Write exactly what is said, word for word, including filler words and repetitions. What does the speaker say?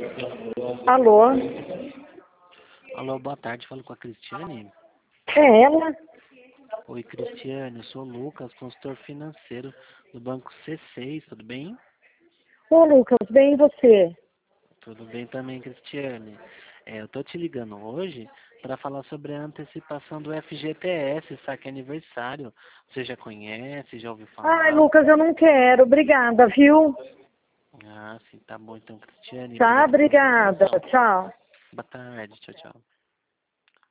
Alô? Alô, boa tarde, falo com a Cristiane. É ela? Oi, Cristiane, eu sou o Lucas, consultor financeiro do Banco C seis, tudo bem? Ô, Lucas, bem e você? Tudo bem também, Cristiane. É, eu tô te ligando hoje para falar sobre a antecipação do F G T S, saque aniversário. Você já conhece, já ouviu Ai, falar? Lucas, eu não quero. Obrigada, viu? Ah, sim, tá bom então, Cristiane. Tá, Obrigado pela sua obrigada. atenção. Tchau. Boa tarde, tchau, tchau.